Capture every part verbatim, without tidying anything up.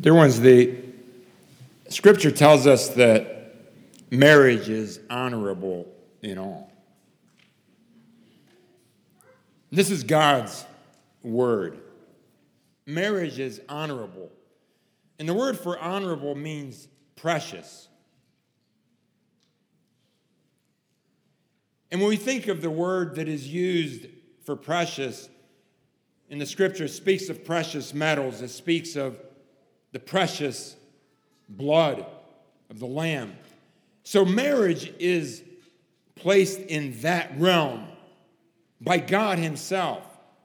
Dear ones, the Scripture tells us that marriage is honorable in all. This is God's word. Marriage is honorable. And the word for honorable means precious. And when we think of the word that is used for precious in the Scripture, it speaks of precious metals. It speaks of the precious blood of the Lamb. So marriage is placed in that realm by God Himself.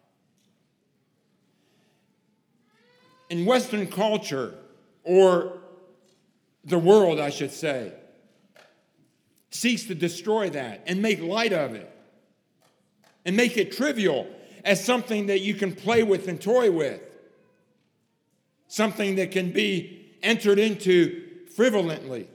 In Western culture, or the world, I should say, seeks to destroy that and make light of it and make it trivial as something that you can play with and toy with, something that can be entered into frivolently.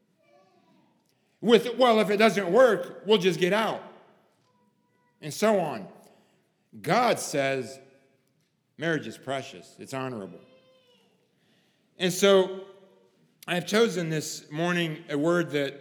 With, well, if it doesn't work, we'll just get out, and so on. God says marriage is precious, it's honorable. And so I have chosen this morning a word that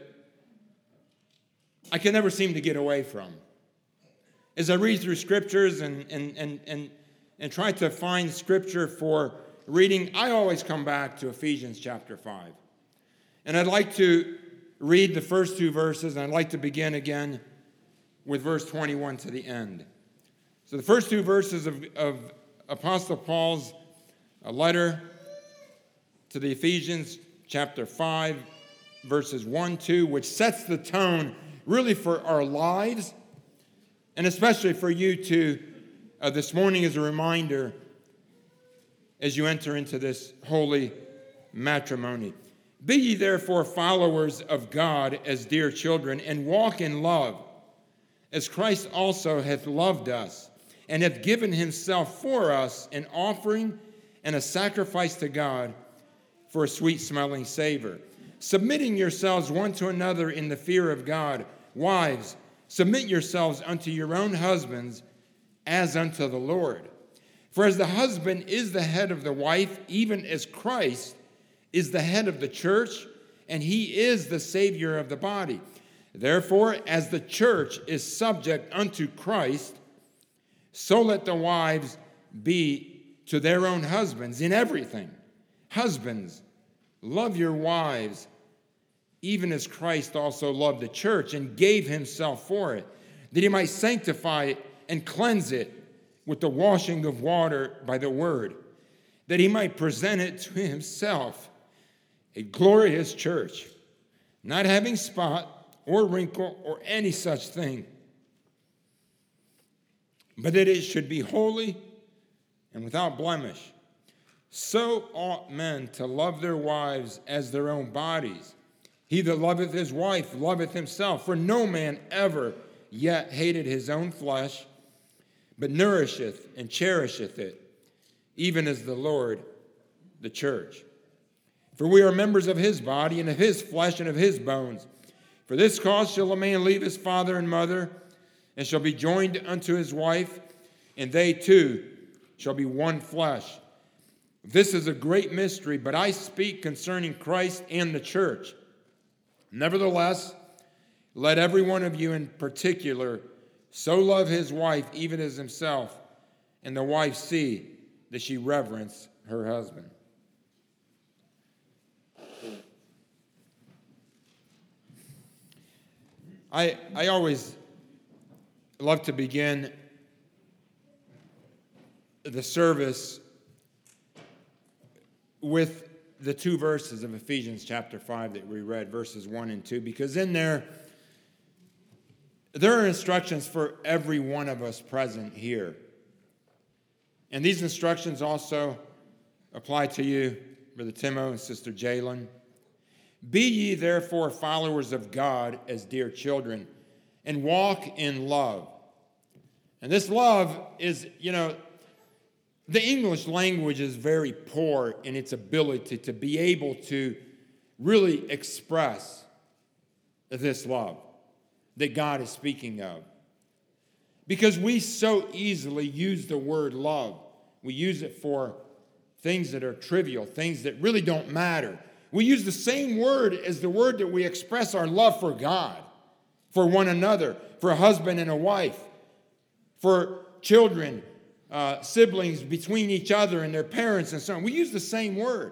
I can never seem to get away from. As I read through scriptures and, and, and, and, and try to find scripture for reading, I always come back to Ephesians chapter five. And I'd like to read the first two verses, and I'd like to begin again with verse twenty-one to the end. So the first two verses of, of Apostle Paul's a letter to the Ephesians chapter five, verses one, two, which sets the tone really for our lives, and especially for you to, uh, this morning as a reminder, as you enter into this holy matrimony. Be ye therefore followers of God as dear children, and walk in love, as Christ also hath loved us, and hath given himself for us an offering and a sacrifice to God for a sweet-smelling savor. Submitting yourselves one to another in the fear of God. Wives, submit yourselves unto your own husbands as unto the Lord. For as the husband is the head of the wife, even as Christ is the head of the church, and he is the Savior of the body. Therefore, as the church is subject unto Christ, so let the wives be to their own husbands in everything. Husbands, love your wives, even as Christ also loved the church and gave himself for it, that he might sanctify it and cleanse it with the washing of water by the word, that he might present it to himself a glorious church, not having spot or wrinkle or any such thing, but that it should be holy and without blemish. So ought men to love their wives as their own bodies. He that loveth his wife loveth himself, for no man ever yet hated his own flesh, but nourisheth and cherisheth it, even as the Lord the church. For we are members of his body, and of his flesh, and of his bones. For this cause shall a man leave his father and mother, and shall be joined unto his wife, and they two shall be one flesh. This is a great mystery, but I speak concerning Christ and the church. Nevertheless, let every one of you in particular so love his wife even as himself, and the wife see that she reverence her husband. I, I always love to begin the service with the two verses of Ephesians chapter five that we read, verses one and two, because in there, there are instructions for every one of us present here. And these instructions also apply to you, Brother Timo and Sister Jalen. Be ye therefore followers of God as dear children, and walk in love. And this love is, you know, the English language is very poor in its ability to be able to really express this love that God is speaking of. Because we so easily use the word love. We use it for things that are trivial, things that really don't matter. We use the same word as the word that we express our love for God, for one another, for a husband and a wife, for children, uh, siblings between each other and their parents and so on. We use the same word.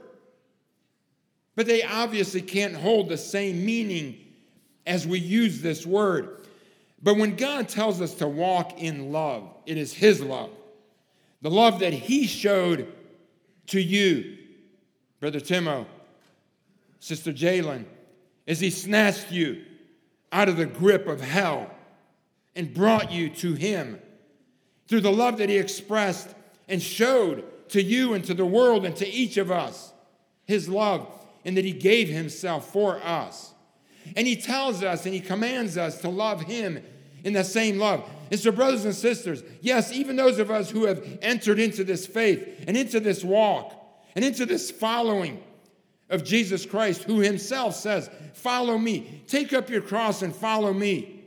But they obviously can't hold the same meaning as we use this word. But when God tells us to walk in love, it is his love. The love that he showed to you, Brother Timo, Sister Jalen, as he snatched you out of the grip of hell and brought you to him through the love that he expressed and showed to you and to the world and to each of us, his love, and that he gave himself for us. And he tells us and he commands us to love him in the same love. And so, brothers and sisters, yes, even those of us who have entered into this faith and into this walk and into this following of Jesus Christ, who himself says, follow me. Take up your cross and follow me.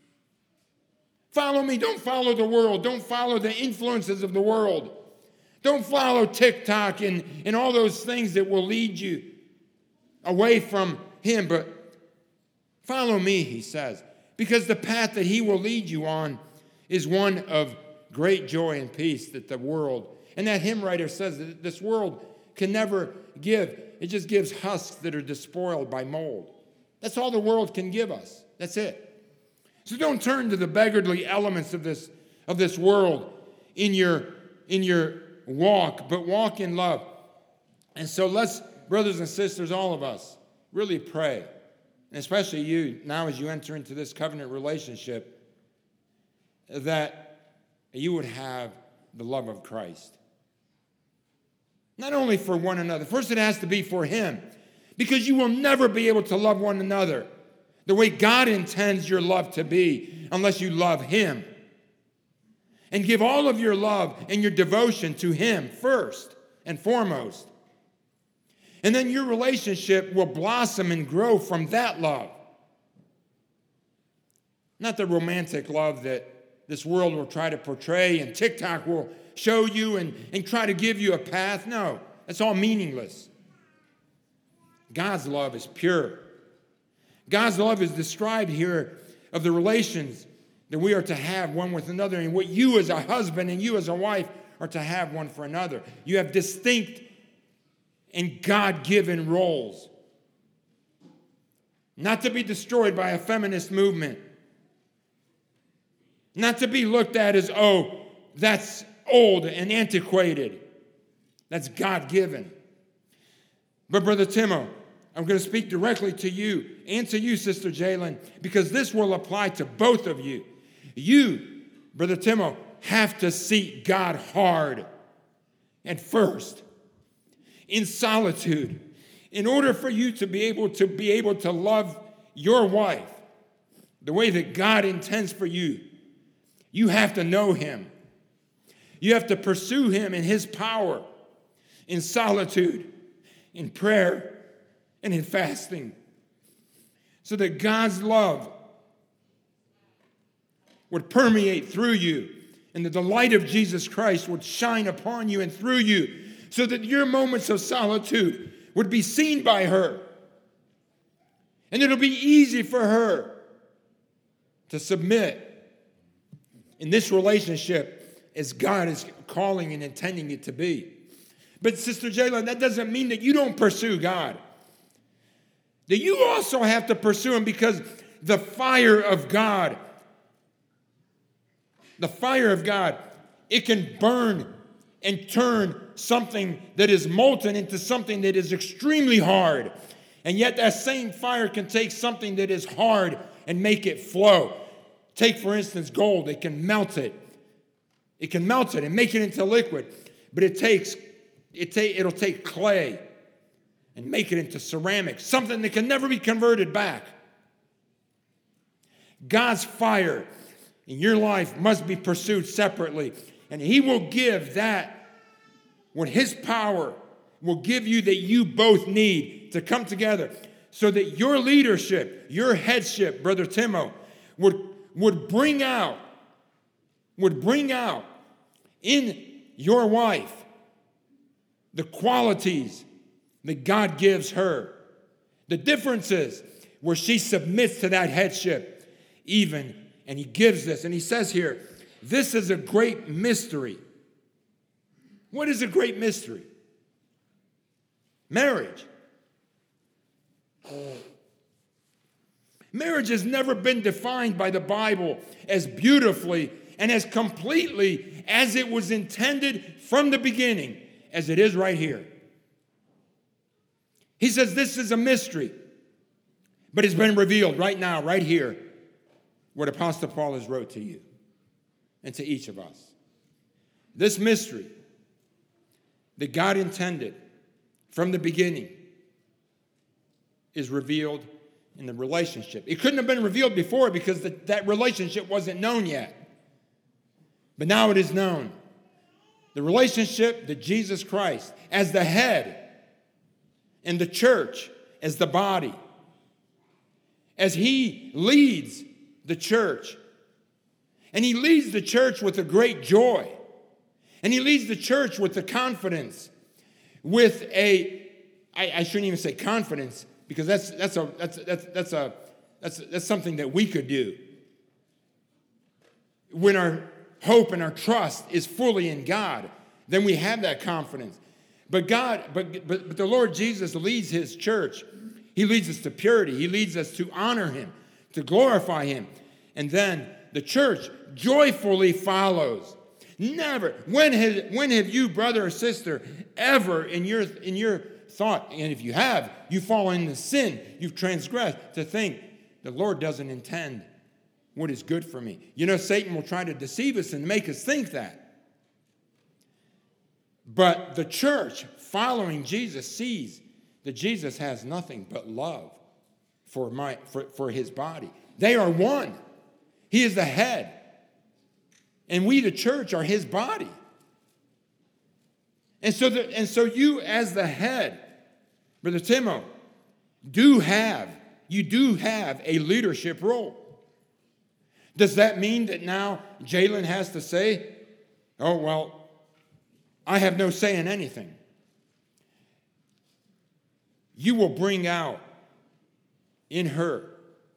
Follow me. Don't follow the world. Don't follow the influences of the world. Don't follow TikTok and, and all those things that will lead you away from him. But follow me, he says, because the path that he will lead you on is one of great joy and peace that the world, and that hymn writer says that this world can never give. It just gives husks that are despoiled by mold. That's all the world can give us. That's it. So don't turn to the beggarly elements of this, of this world in your, in your walk, but walk in love. And so let's, brothers and sisters, all of us, really pray, and especially you, now as you enter into this covenant relationship, that you would have the love of Christ. Not only for one another. First, it has to be for him, because you will never be able to love one another the way God intends your love to be unless you love him. And give all of your love and your devotion to him first and foremost. And then your relationship will blossom and grow from that love. Not the romantic love that this world will try to portray and TikTok will show you and, and try to give you a path. No, that's all meaningless. God's love is pure. God's love is described here of the relations that we are to have one with another, and what you as a husband and you as a wife are to have one for another. You have distinct and God-given roles. Not to be destroyed by a feminist movement. Not to be looked at as, oh, that's old and antiquated. That's God-given. But Brother Timo, I'm going to speak directly to you and to you, Sister Jalen, because this will apply to both of you. You, Brother Timo, have to seek God hard and first, in solitude, in order for you to be able to be able to love your wife the way that God intends for you. You have to know him. You have to pursue him in his power, in solitude, in prayer, and in fasting, so that God's love would permeate through you, and that the light of Jesus Christ would shine upon you and through you, so that your moments of solitude would be seen by her. And it'll be easy for her to submit in this relationship as God is calling and intending it to be. But Sister Jalen, that doesn't mean that you don't pursue God. That you also have to pursue him, because the fire of God, the fire of God, it can burn and turn something that is molten into something that is extremely hard. And yet that same fire can take something that is hard and make it flow. Take, for instance, gold. It can melt it. It can melt it and make it into liquid. But it takes, it ta- it'll take clay and make it into ceramic, something that can never be converted back. God's fire in your life must be pursued separately. And he will give that, what his power will give you, that you both need to come together, so that your leadership, your headship, Brother Timo, would, would bring out, would bring out in your wife the qualities that God gives her. The difference is where she submits to that headship even, and he gives this. And he says here, this is a great mystery. What is a great mystery? Marriage. Marriage has never been defined by the Bible as beautifully and as completely as it was intended from the beginning as it is right here. He says this is a mystery, but it's been revealed right now, right here, what Apostle Paul has wrote to you and to each of us. This mystery that God intended from the beginning is revealed in the relationship. It couldn't have been revealed before because the, that relationship wasn't known yet. But now it is known. The relationship that Jesus Christ, as the head, and the church as the body, as he leads the church, and he leads the church with a great joy, and he leads the church with the confidence, with a, I, I shouldn't even say confidence, because that's that's a that's that's that's a that's that's something that we could do. When our hope and our trust is fully in God, then we have that confidence. But God, but, but but the Lord Jesus leads his church. He leads us to purity. He leads us to honor him, to glorify him. And then the church joyfully follows. Never. When has, when have you, brother or sister, ever in your in your thought, and if you have, you fall into sin, you've transgressed, to think the Lord doesn't intend what is good for me? You know, Satan will try to deceive us and make us think that. But the church following Jesus sees that Jesus has nothing but love for, my, for, for his body. They are one. He is the head. And we, the church, are his body. And so, the, and so you as the head, Brother Timo, do have, you do have a leadership role. Does that mean that now Jalen has to say, oh, well, I have no say in anything? You will bring out in her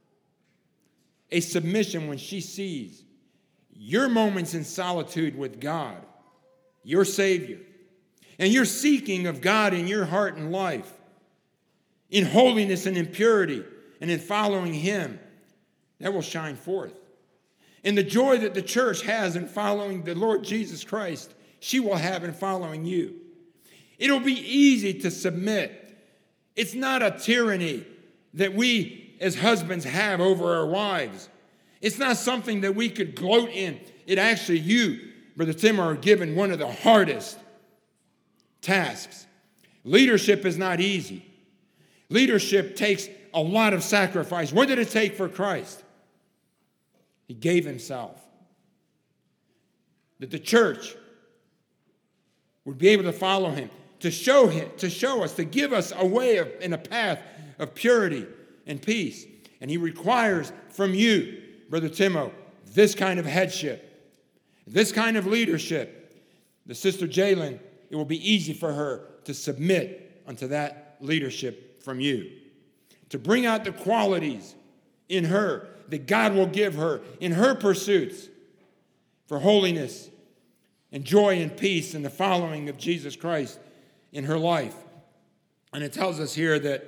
a submission when she sees your moments in solitude with God, your Savior, and your seeking of God in your heart and life, in holiness and in purity, and in following him, that will shine forth. And the joy that the church has in following the Lord Jesus Christ, she will have in following you. It'll be easy to submit. It's not a tyranny that we as husbands have over our wives. It's not something that we could gloat in. It actually, you, Brother Tim, are given one of the hardest tasks. Leadership is not easy. Leadership takes a lot of sacrifice. What did it take for Christ? He gave himself. That the church would be able to follow him, to show him, to show us, to give us a way of, and a path of purity and peace. And he requires from you, Brother Timo, this kind of headship, this kind of leadership. The sister Jalen, it will be easy for her to submit unto that leadership from you, to bring out the qualities in her that God will give her in her pursuits for holiness and joy and peace in the following of Jesus Christ in her life. And it tells us here that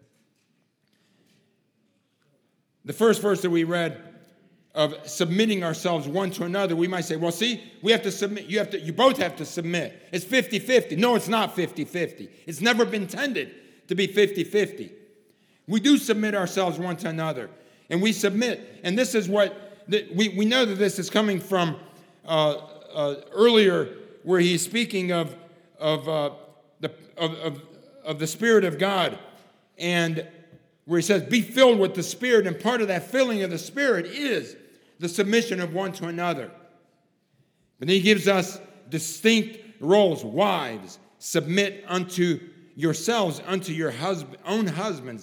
the first verse that we read of submitting ourselves one to another, we might say, well, see, we have to submit. You have to. You both have to submit. It's fifty-fifty. No, it's not fifty-fifty. It's never been intended to be fifty-fifty. We do submit ourselves one to another. And we submit. And this is what, we, we know that this is coming from uh, uh, earlier where he's speaking of, of, uh, the, of, of, of the Spirit of God. And where he says, be filled with the Spirit. And part of that filling of the Spirit is the submission of one to another. But then he gives us distinct roles. Wives, submit unto yourselves, unto your husband, own husbands.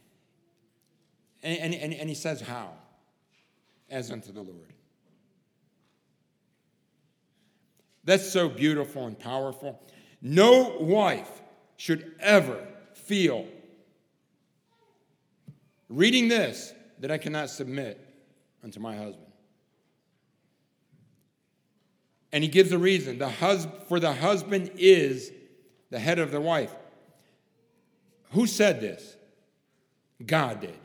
And, and, and he says, how? As unto the Lord. That's so beautiful and powerful. No wife should ever feel, reading this, that I cannot submit unto my husband. And he gives a reason. The hus- for the husband is the head of the wife. Who said this? God did.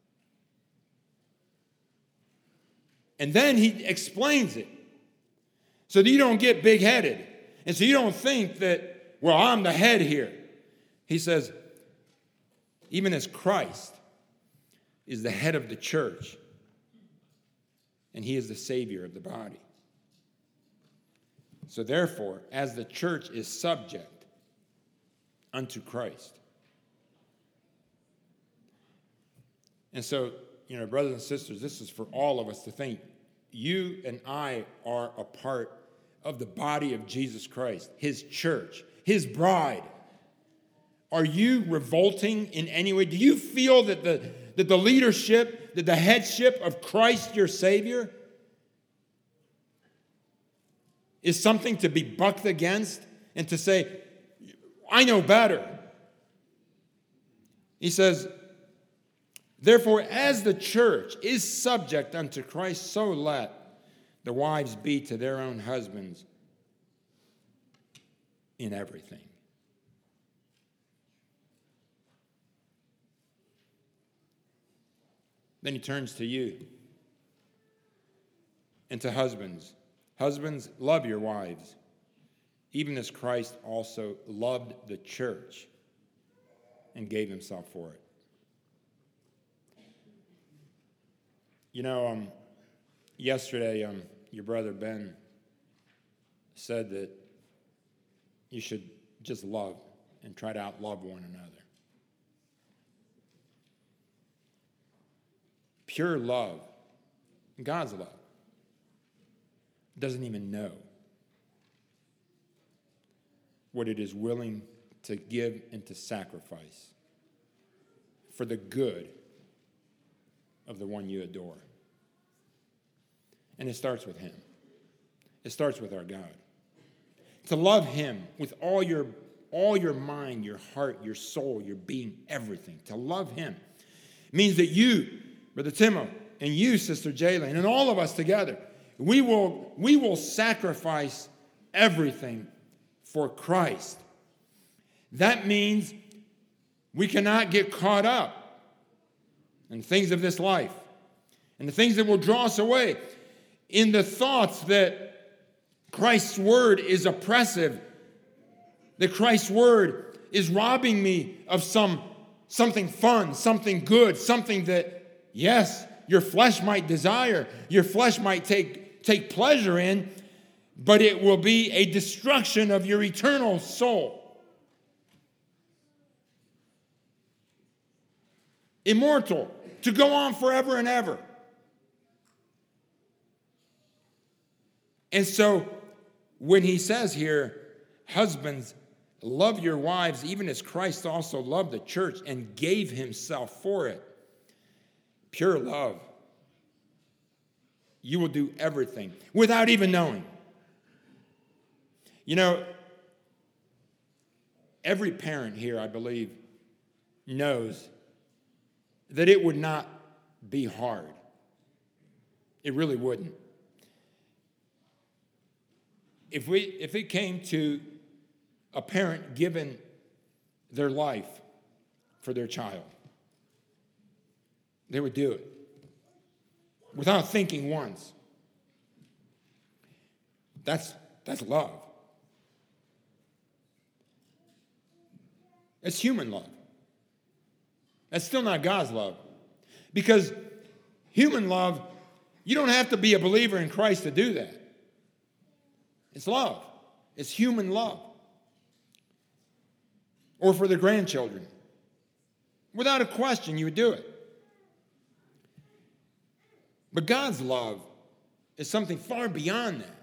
And then he explains it so that you don't get big-headed. And so you don't think that, well, I'm the head here. He says, even as Christ is the head of the church, and he is the Savior of the body. So therefore, as the church is subject unto Christ. And so, you know, brothers and sisters, this is for all of us to think. You and I are a part of the body of Jesus Christ, his church, his bride. Are you revolting in any way? Do you feel that the, that the leadership, that the headship of Christ, your Savior, is something to be bucked against and to say, I know better? He says, therefore, as the church is subject unto Christ, so let the wives be to their own husbands in everything. Then he turns to you and to husbands. Husbands, love your wives, even as Christ also loved the church and gave himself for it. You know, um, yesterday, um, your brother Ben said that you should just love and try to outlove one another. Pure love, God's love, doesn't even know what it is willing to give and to sacrifice for the good of the one you adore. And it starts with him. It starts with our God. To love him with all your, all your mind, your heart, your soul, your being, everything. To love him means that you, Brother Timo, and you, Sister Jalen, and all of us together, we will, we will sacrifice everything for Christ. That means we cannot get caught up in the things of this life and the things that will draw us away, in the thoughts that Christ's word is oppressive, that Christ's word is robbing me of some something fun, something good, something that, yes, your flesh might desire, your flesh might take, take pleasure in, but it will be a destruction of your eternal soul. Immortal, to go on forever and ever. And so, when he says here, husbands, love your wives, even as Christ also loved the church and gave himself for it. Pure love. You will do everything without even knowing. You know, every parent here, I believe, knows that it would not be hard. It really wouldn't. If we, if it came to a parent giving their life for their child, they would do it without thinking once. That's, that's love. It's human love. That's still not God's love. Because human love, you don't have to be a believer in Christ to do that. It's love. It's human love. Or for the grandchildren. Without a question, you would do it. But God's love is something far beyond that.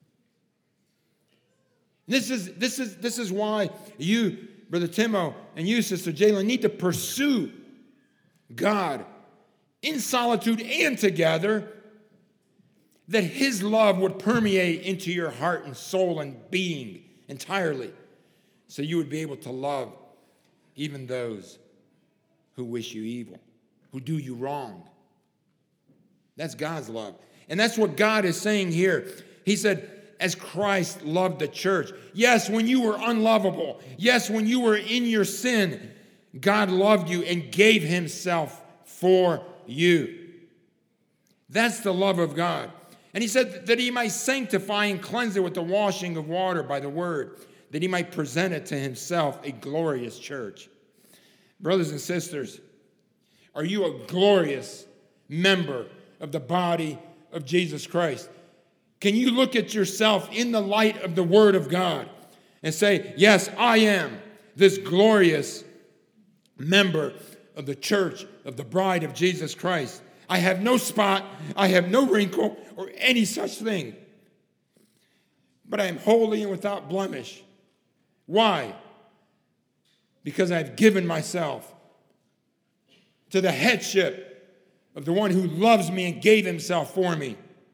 This is, this is, this is why you, Brother Timo, and you, Sister Jalen, need to pursue God in solitude and together, that his love would permeate into your heart and soul and being entirely. so you would be able to love even those who wish you evil, who do you wrong. That's God's love. And that's what God is saying here. He said, as Christ loved the church. Yes, when you were unlovable. Yes, when you were in your sin, God loved you and gave himself for you. That's the love of God. And he said that he might sanctify and cleanse it with the washing of water by the word, that he might present it to himself a glorious church. Brothers and sisters, are you a glorious member of the body of Jesus Christ? Can you look at yourself in the light of the word of God and say, yes, I am this glorious member of the church of the bride of Jesus Christ. I have no spot, I have no wrinkle, or any such thing. But I am holy and without blemish. Why? Because I've given myself to the headship of the one who loves me and gave himself for me.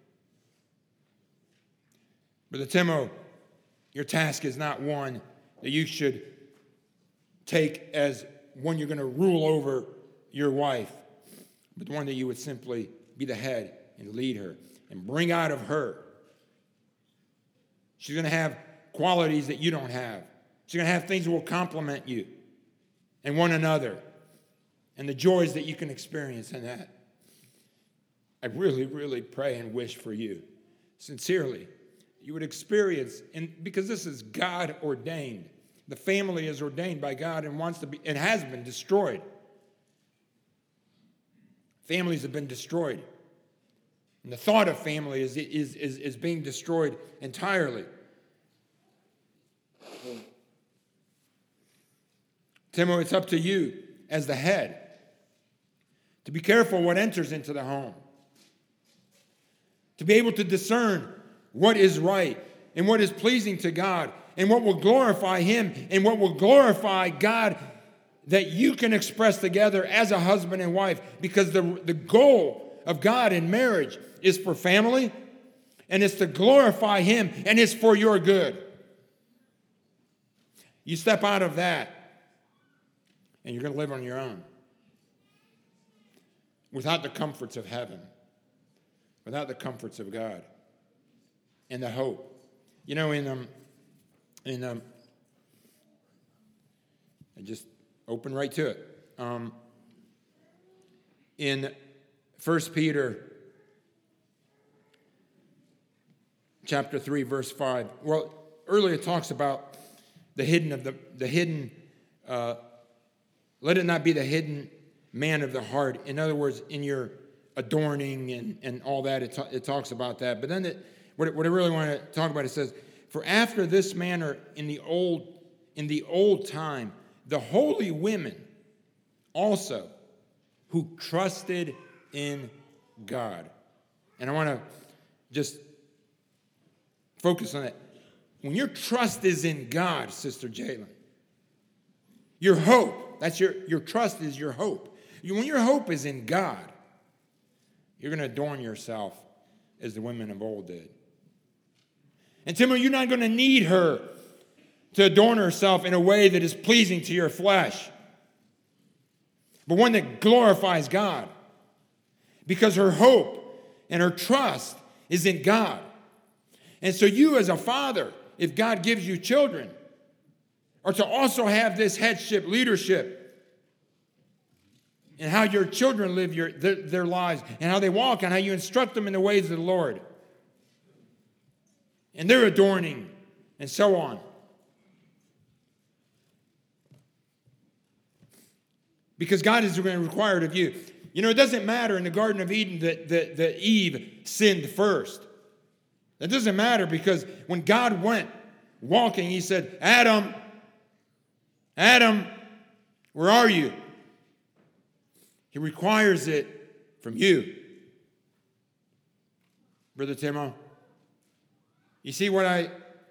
Brother Timo, your task is not one that you should take as one you're going to rule over your wife, but one that you would simply be the head and lead her and bring out of her. She's going to have qualities that you don't have. She's going to have things that will complement you and one another and the joys that you can experience in that. I really, really pray and wish for you, sincerely, you would experience, and because this is God ordained. The family is ordained by God and wants to be, and has been destroyed. Families have been destroyed. And the thought of family is, is, is, is being destroyed entirely. Timo, it's up to you as the head to be careful what enters into the home. To be able to discern what is right and what is pleasing to God and what will glorify him and what will glorify God, that you can express together as a husband and wife, because the, the goal of God in marriage is for family and it's to glorify him and it's for your good. You step out of that and you're going to live on your own without the comforts of heaven, without the comforts of God and the hope. You know, in um, in um, I just open right to it. Um, in First Peter chapter three, verse five. Well, earlier it talks about the hidden of the the hidden. Uh, let it not be the hidden man of the heart. In other words, in your adorning and, and all that, it, ta- it talks about that. But then it, what, it, what I really want to talk about, it says, for after this manner in the old in the old time, the holy women also who trusted in God. And I want to just focus on that. When your trust is in God, Sister Jalen, your hope, that's your, your trust is your hope. When your hope is in God, you're going to adorn yourself as the women of old did. And Timothy, you're not going to need her to adorn herself in a way that is pleasing to your flesh, but one that glorifies God, because her hope and her trust is in God. And so you as a father, if God gives you children, are to also have this headship leadership in how your children live your, their, their lives and how they walk and how you instruct them in the ways of the Lord. And their adorning and so on. Because God is going to require it of you. You know, it doesn't matter in the Garden of Eden that, that, that Eve sinned first. That doesn't matter, because when God went walking, he said, Adam, Adam, where are you? He requires it from you. Brother Timo, you see what I...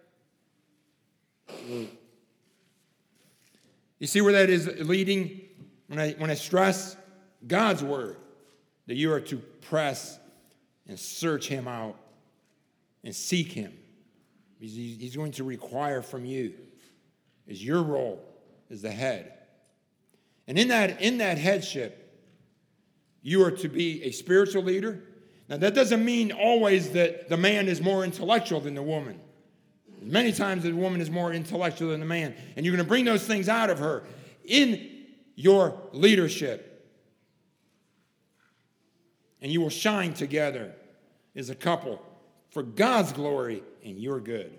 You see where that is leading? When I, when I stress God's word, that you are to press and search him out and seek him. He's going to require from you is your role as the head. And in that, in that headship, you are to be a spiritual leader. Now, that doesn't mean always that the man is more intellectual than the woman. Many times the woman is more intellectual than the man. And you're going to bring those things out of her in your leadership. And you will shine together as a couple for God's glory and your good.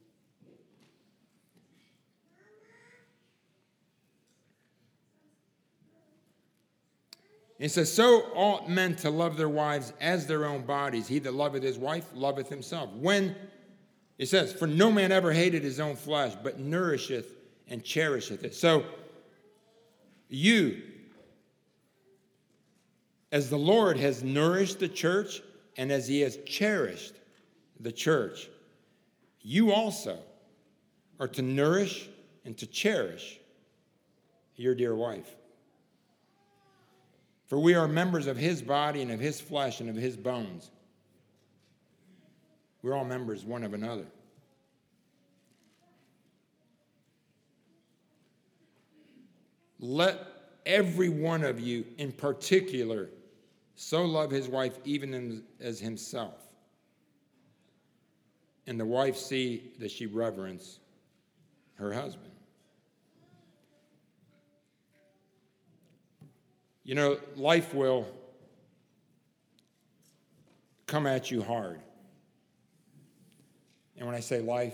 It says, so ought men to love their wives as their own bodies. He that loveth his wife loveth himself. When, it says, for no man ever hated his own flesh, but nourisheth and cherisheth it. So, you, as the Lord has nourished the church, and as he has cherished the church, you also are to nourish and to cherish your dear wife. For we are members of his body and of his flesh and of his bones. We're all members one of another. Let every one of you in particular so love his wife even as himself. And the wife see that she reverence her husband. You know, life will come at you hard. And when I say life,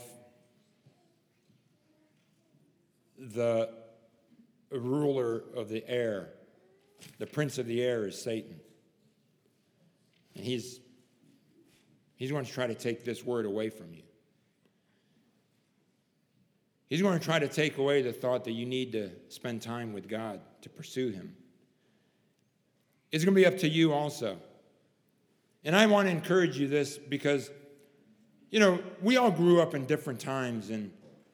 the ruler of the air, the prince of the air is Satan. And he's, he's going to try to take this word away from you. He's going to try to take away the thought that you need to spend time with God to pursue him. It's going to be up to you also. And I want to encourage you this because, you know, we all grew up in different times, and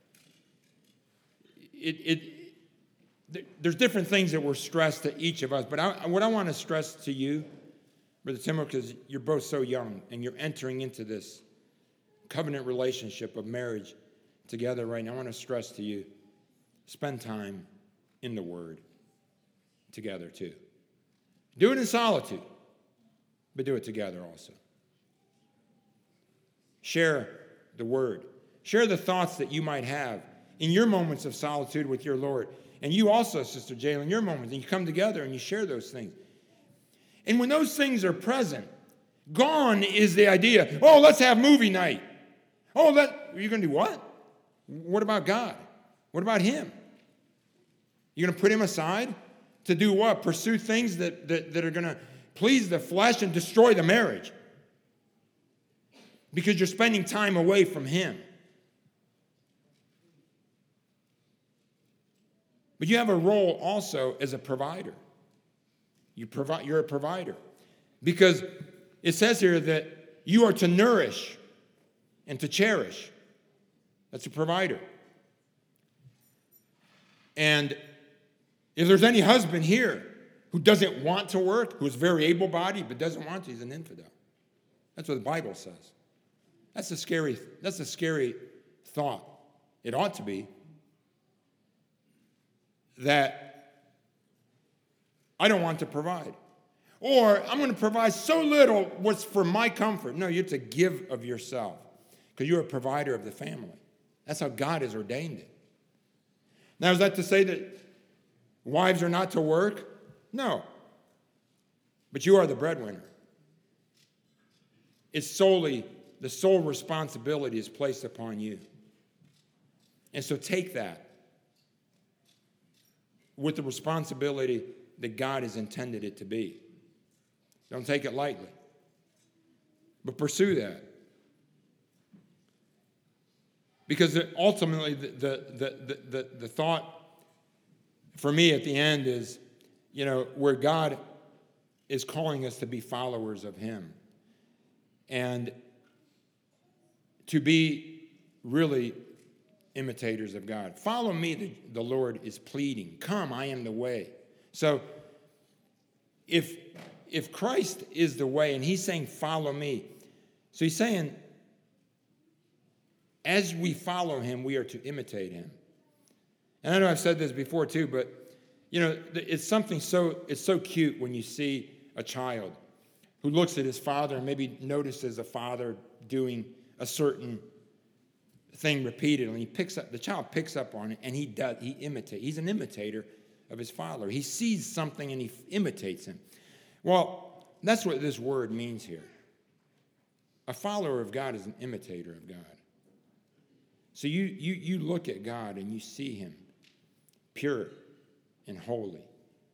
it, it there's different things that were stressed to each of us. But I, what I want to stress to you, Brother Timo, because you're both so young and you're entering into this covenant relationship of marriage together right now, I want to stress to you, spend time in the Word together too. Do it in solitude, but do it together also. Share the Word. Share the thoughts that you might have in your moments of solitude with your Lord. And you also, Sister Jalen, your moments, and you come together and you share those things. And when those things are present, gone is the idea, oh, let's have movie night. Oh, let, you're going to do what? What about God? What about him? You're going to put him aside to do what? Pursue things that, that, that are going to please the flesh and destroy the marriage. Because you're spending time away from him. But you have a role also as a provider. You provide, you're a provider. Because it says here that you are to nourish and to cherish. That's a provider. And if there's any husband here who doesn't want to work, who is very able-bodied but doesn't want to, he's an infidel. That's what the Bible says. That's a scary, that's a scary thought. It ought to be. That I don't want to provide. Or I'm going to provide so little what's for my comfort. No, you're to give of yourself because you're a provider of the family. That's how God has ordained it. Now, is that to say that wives are not to work? No. But you are the breadwinner. It's solely, the sole responsibility is placed upon you. And so take that with the responsibility that God has intended it to be. Don't take it lightly. But pursue that. Because ultimately, the, the, the, the, the thought for me at the end is, you know, where God is calling us to be followers of him. And to be really imitators of God. Follow me, the, the Lord is pleading. Come, I am the way. So if, if Christ is the way, and he's saying, follow me. So he's saying, as we follow him, we are to imitate him. And I know I've said this before too, but you know, it's something so, it's so cute when you see a child who looks at his father and maybe notices a father doing a certain thing repeatedly. He picks up, the child picks up on it, and he does, he imitates. He's an imitator of his father. He sees something and he imitates him. Well, that's what this word means here. A follower of God is an imitator of God. So you you you look at God and you see him pure and holy.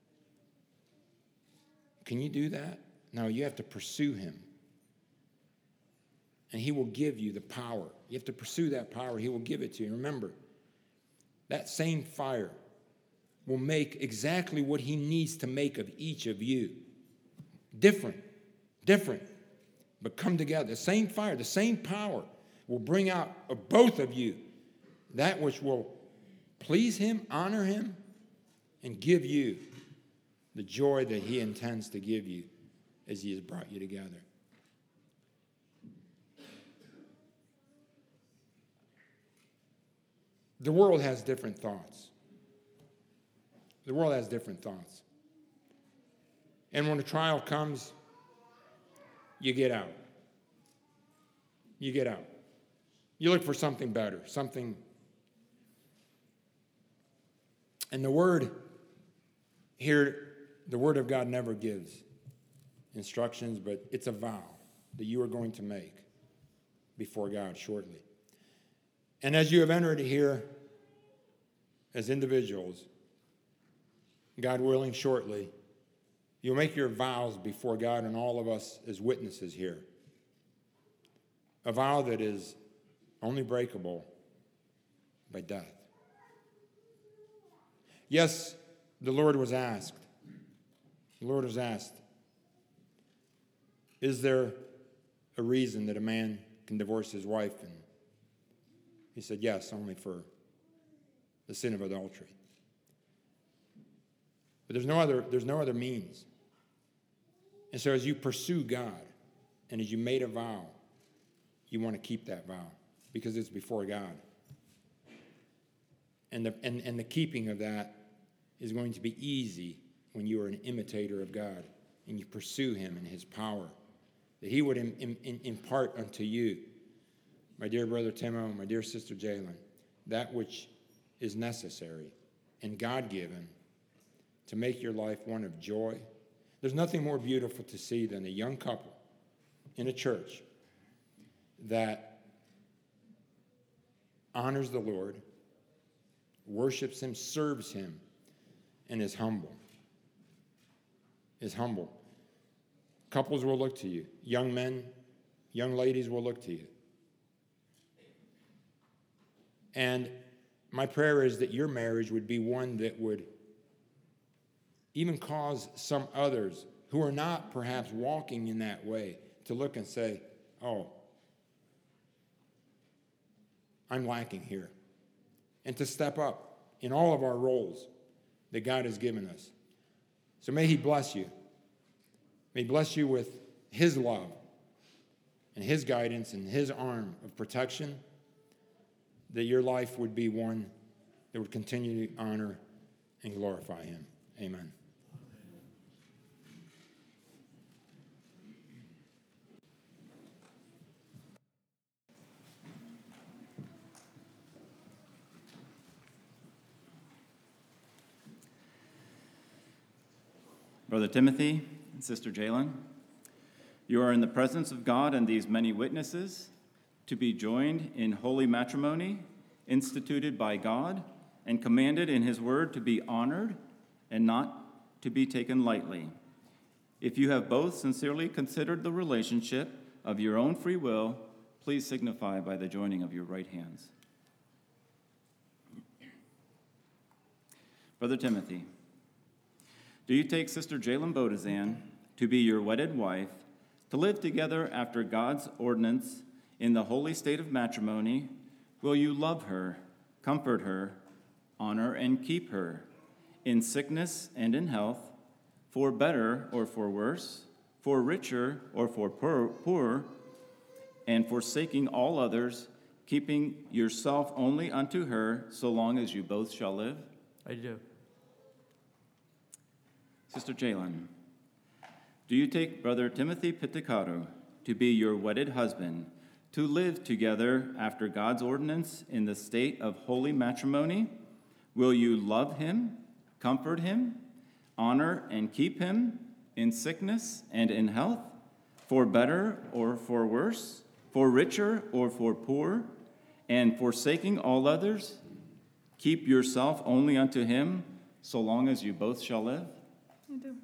Can you do that? No, you have to pursue him. And he will give you the power. You have to pursue that power. He will give it to you. Remember, that same fire will make exactly what he needs to make of each of you. Different, different, but come together. The same fire, the same power will bring out of both of you that which will please him, honor him, and give you the joy that he intends to give you as he has brought you together. The world has different thoughts. The world has different thoughts. And when a trial comes, you get out. You get out. You look for something better, something. And the word here, the word of God never gives instructions, but it's a vow that you are going to make before God shortly. And as you have entered here as individuals, God willing, shortly, you'll make your vows before God and all of us as witnesses here. A vow that is only breakable by death. Yes, the Lord was asked. The Lord was asked, is there a reason that a man can divorce his wife? And he said, yes, only for the sin of adultery. But there's no other, there's no other means. And so as you pursue God and as you made a vow, you want to keep that vow because it's before God. And the, and, and the keeping of that is going to be easy when you are an imitator of God and you pursue him and his power, that he would im, im, impart unto you, my dear brother Timo, my dear sister Jalen, that which is necessary and God-given to make your life one of joy. There's nothing more beautiful to see than a young couple in a church that honors the Lord, worships him, serves him, and is humble. Is humble. Couples will look to you. Young men, young ladies will look to you. And my prayer is that your marriage would be one that would even cause some others who are not perhaps walking in that way to look and say, oh, I'm lacking here. And to step up in all of our roles that God has given us. So may he bless you. May he bless you with his love and his guidance and his arm of protection, that your life would be one that would continue to honor and glorify him. Amen. Brother Timothy and Sister Jalen, you are in the presence of God and these many witnesses to be joined in holy matrimony instituted by God and commanded in his word to be honored and not to be taken lightly. If you have both sincerely considered the relationship of your own free will, please signify by the joining of your right hands. Brother Timothy, do you take Sister Jalen Bodazan to be your wedded wife, to live together after God's ordinance in the holy state of matrimony? Will you love her, comfort her, honor and keep her, in sickness and in health, for better or for worse, for richer or for poor, poor, and forsaking all others, keeping yourself only unto her, so long as you both shall live? I do. Sister Jalen, do you take Brother Timothy Pittacaro to be your wedded husband, to live together after God's ordinance in the state of holy matrimony? Will you love him, comfort him, honor and keep him in sickness and in health, for better or for worse, for richer or for poor, and forsaking all others, keep yourself only unto him, so long as you both shall live? I do.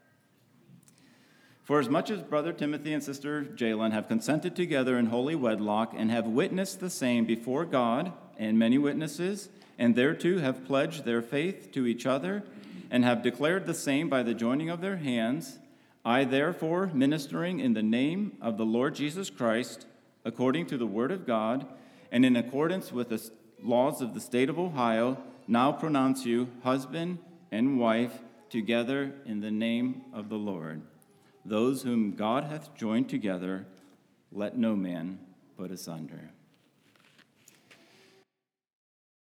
For as much as Brother Timothy and Sister Jalen have consented together in holy wedlock and have witnessed the same before God and many witnesses, and thereto have pledged their faith to each other, and have declared the same by the joining of their hands, I therefore, ministering in the name of the Lord Jesus Christ, according to the word of God, and in accordance with the laws of the state of Ohio, now pronounce you husband and wife together in the name of the Lord. Those whom God hath joined together, let no man put asunder.